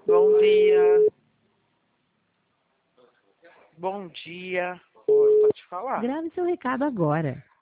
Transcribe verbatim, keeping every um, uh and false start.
Bom dia. Bom dia. Oi, pode falar. Grave seu recado agora.